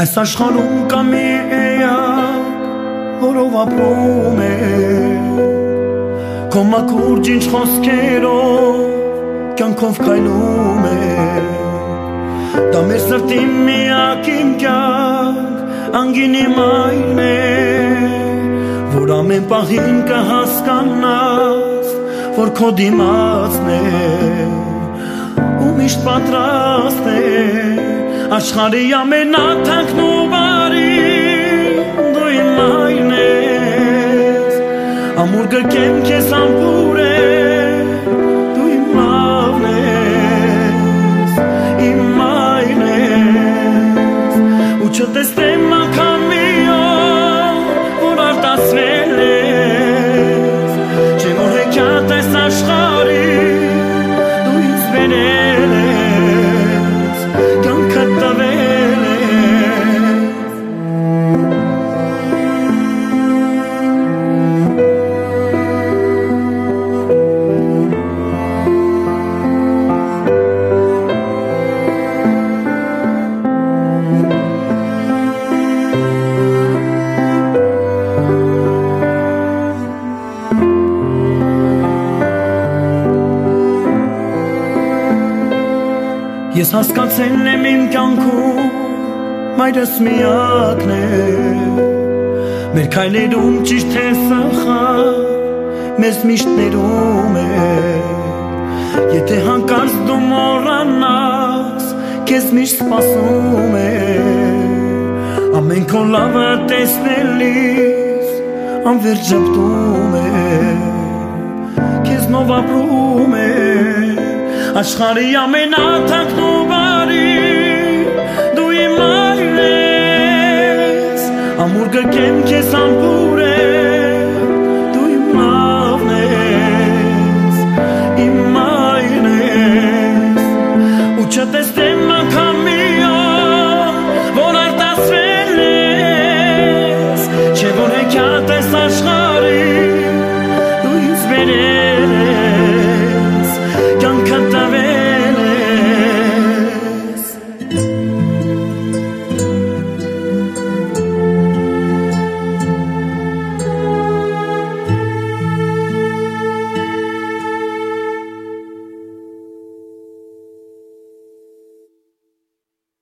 Այս աշխարհում կա մի էակ, որով ապրում է Քո մաքուր ջինջ խոսքերով կյանքով քայլում է Դա մեր սրտի միակ իմ կյանք անգին իմ այն է Որ ամեն պահին կհասկանաս որ քո դիմացն է ու միշտ պատրաստ է Աշխարհի ամենաթանկն ու բարի դու իմ այն ես Ամուր գրկեմ քեզ ամպուրել դու իմ լավն ես Իմ այն ես ու չտեսնեմ անգամ մի օր որ արտասվել ես Չէ որ հեքիաթ ես աշխարհի դու ինձ բերել ես Կյանքդ տվել ես Ես հասկացել եմ իմ կյանքում մայրս միակն է Մեր քայլերում ճիշտ թե սխալ մեզ միշտ ներում է Եթե հանկարծ դու մոռանաս քեզ միշտ սպասում է Ամեն քո լավը տեսնելիս անվերջ ժպտում է Քեզնով ապրում է Աշխարհի ամենաթանկն ու բարի դու իմ այն ես Ամուր գրկեմ քեզ ամպուրել դու իմ լավն ես Իմ այն ես ու չտեսնեմ